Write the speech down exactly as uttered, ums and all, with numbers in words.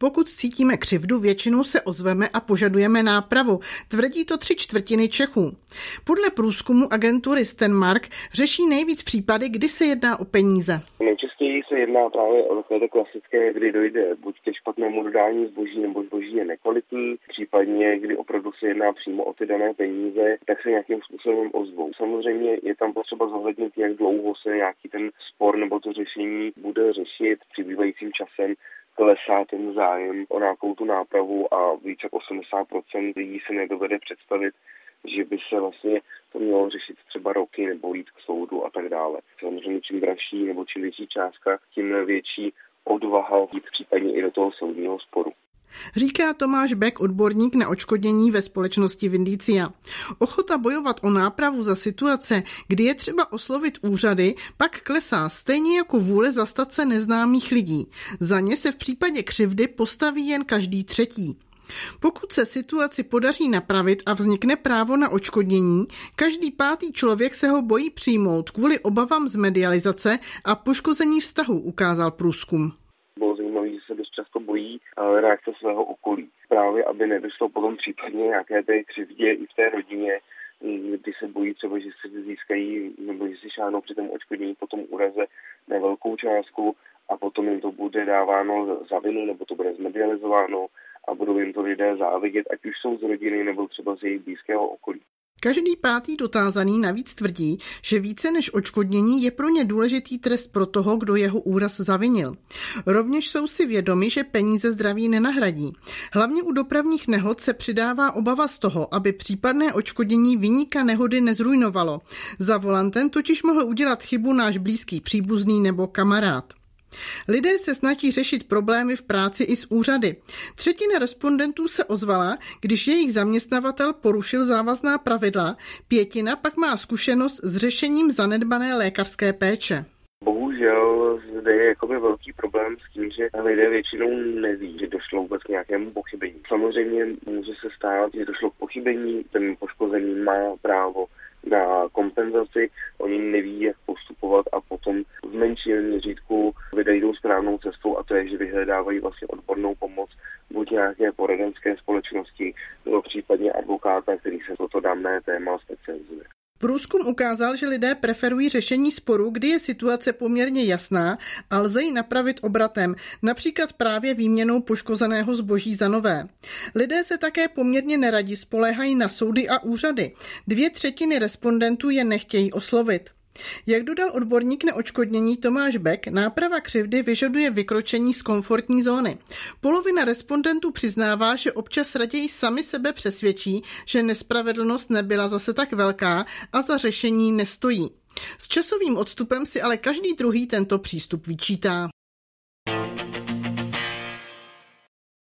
Pokud cítíme křivdu, většinou se ozveme a požadujeme nápravu, tvrdí to tři čtvrtiny Čechů. Podle průzkumu agentury Stenmark řeší nejvíc případy, kdy se jedná o peníze. Nejčastěji se jedná právě o takové klasické, kdy dojde buď ke špatnému dodání zboží, nebo zboží je nekvalitní, případně kdy opravdu se jedná přímo o ty dané peníze, tak se nějakým způsobem ozvou. Samozřejmě je tam potřeba zohlednit, jak dlouho se nějaký ten spor nebo to řešení bude řešit. Přibývajícím časem klesá ten zájem o nějakou tu nápravu a více jak osmdesát procent lidí se nedovede představit, že by se vlastně to mělo řešit třeba roky nebo jít k soudu a tak dále. Samozřejmě čím dražší nebo čím větší částka, tím větší odvaha jít případně i do toho soudního sporu. Říká Tomáš Bek, odborník na odškodnění ve společnosti Vindicia. Ochota bojovat o nápravu za situace, kdy je třeba oslovit úřady, pak klesá stejně jako vůle zastat se neznámých lidí. Za ně se v případě křivdy postaví jen každý třetí. Pokud se situaci podaří napravit a vznikne právo na odškodnění, každý pátý člověk se ho bojí přijmout kvůli obavám z medializace a poškození vztahu, ukázal průzkum. Bylo zajímavé, že se dost často bojí reakce svého okolí. Právě, aby nedošlo potom případně nějaké té křivdě i v té rodině, kdy se bojí třeba, že se získají nebo že si šáhnou při tom odškodnění potom úraze na velkou částku a potom jim to bude dáváno za vinu nebo to bude zmedializováno a budou jim to lidé závidět, ať už jsou z rodiny nebo třeba z jejich blízkého okolí. Každý pátý dotázaný navíc tvrdí, že více než odškodnění je pro ně důležitý trest pro toho, kdo jeho úraz zavinil. Rovněž jsou si vědomi, že peníze zdraví nenahradí. Hlavně u dopravních nehod se přidává obava z toho, aby případné odškodnění viníka nehody nezrujnovalo. Za volantem totiž mohl udělat chybu náš blízký příbuzný nebo kamarád. Lidé se snaží řešit problémy v práci i s úřady. Třetina respondentů se ozvala, když jejich zaměstnavatel porušil závazná pravidla, pětina pak má zkušenost s řešením zanedbané lékařské péče. Bohužel zde je jakoby velký problém s tím, že lidé většinou neví, že došlo vůbec k nějakému pochybení. Samozřejmě může se stát, že došlo k pochybení, ten poškozený má právo na kompenzaci, oni neví, jak postupovat a potom v menším měřítku vydají tou správnou cestou a to je, že vyhledávají vlastně odbornou pomoc buď nějaké poradenské společnosti nebo případně advokáta, který se toto dané téma specializuje. Průzkum ukázal, že lidé preferují řešení sporu, kdy je situace poměrně jasná a lze ji napravit obratem, například právě výměnou poškozeného zboží za nové. Lidé se také poměrně neradi spoléhají na soudy a úřady. Dvě třetiny respondentů je nechtějí oslovit. Jak dodal odborník na odškodnění Tomáš Bek, náprava křivdy vyžaduje vykročení z komfortní zóny. Polovina respondentů přiznává, že občas raději sami sebe přesvědčí, že nespravedlnost nebyla zase tak velká a za řešení nestojí. S časovým odstupem si ale každý druhý tento přístup vyčítá.